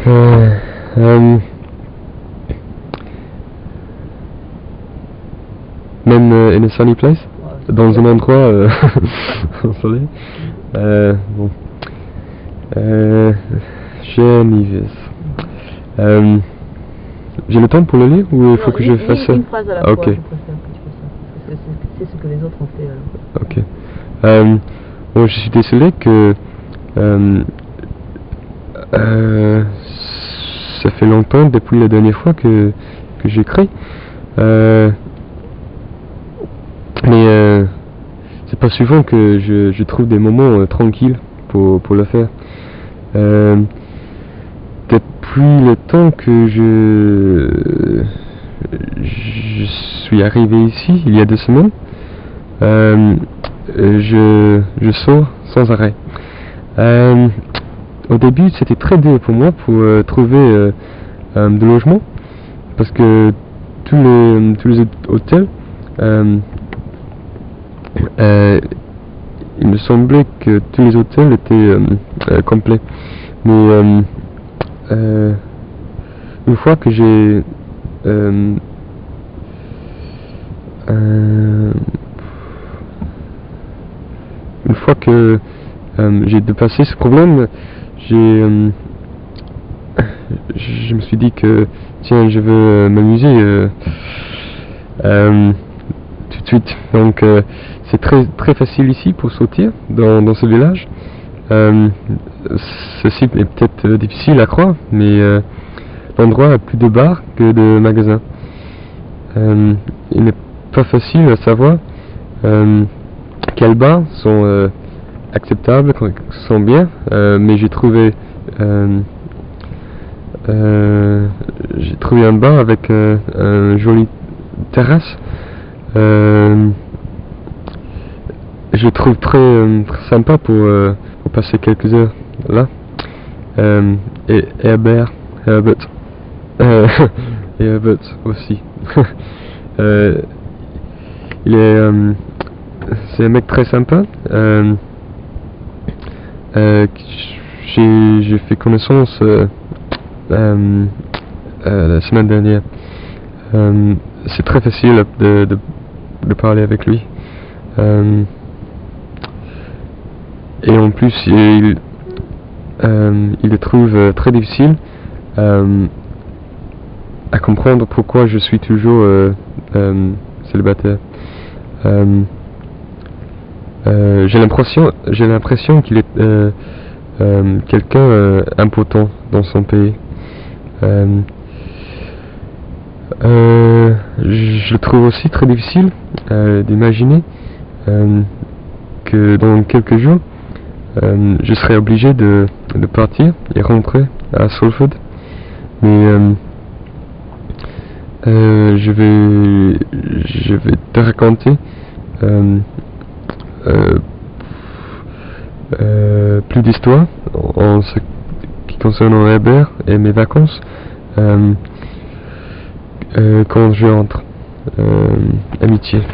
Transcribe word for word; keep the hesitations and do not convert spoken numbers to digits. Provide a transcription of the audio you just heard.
Euh, euh, même euh, in a sunny place, Ouais, dans un endroit euh, ensoleillé. Euh, bon. Euh, Geneviève. Euh, J'ai le temps pour le lire ou il faut non, que lis, je fasse lis ça? une phrase à la Ah, fois, ok. je préfère que tu fasses ça. Parce que c'est c'est ce que les autres ont fait alors. Ok. Euh, bon, je suis désolé que euh, euh, ça fait longtemps depuis la dernière fois que, que j'écris. Euh, mais euh, c'est pas souvent que je, je trouve des moments euh, tranquilles pour, pour le faire. Euh, depuis le temps que je, je suis arrivé ici, il y a deux semaines, euh, je, je sors sans arrêt. Euh, au début, c'était très dur pour moi pour euh, trouver euh, euh, de logement parce que tous les, tous les hôtels, euh, euh, il me semblait que tous les hôtels étaient euh, euh, complets. Mais euh, euh, une fois que j'ai euh, euh, une fois que euh, j'ai dépassé ce problème, j'ai euh, je me suis dit que tiens, je veux euh, m'amuser euh, euh, tout de suite. Donc euh, c'est très très facile ici pour sortir dans, dans ce village. Euh, ceci est peut-être euh, difficile à croire, mais euh, l'endroit a plus de bars que de magasins. Euh, il n'est pas facile à savoir euh, quels bars sont euh, acceptables, sont bien, euh, mais j'ai trouvé euh, euh, j'ai trouvé un bar avec euh, un joli terrasse. Euh, je le trouve très, euh, très sympa pour, euh, pour passer quelques heures là. Euh, et Herbert, Herbert, euh, et Herbert aussi. euh, il est, euh, c'est un mec très sympa. Euh, euh, j'ai, j'ai fait connaissance euh, euh, euh, la semaine dernière. Euh, c'est très facile de, de, de parler avec lui. Euh, et en plus, il, euh, il le trouve euh, très difficile euh, à comprendre pourquoi je suis toujours euh, euh, célibataire. Euh, euh, j'ai l'impression, j'ai l'impression qu'il est euh, euh, quelqu'un euh, important dans son pays. Euh, euh, je le trouve aussi très difficile euh, d'imaginer euh, que dans quelques jours, euh, je serai obligé de, de partir et rentrer à Salford. Mais euh, euh, je vais je vais te raconter euh, euh, euh, plus d'histoires en ce qui concerne Herbert et mes vacances euh, euh, quand je rentre. Euh, amitié.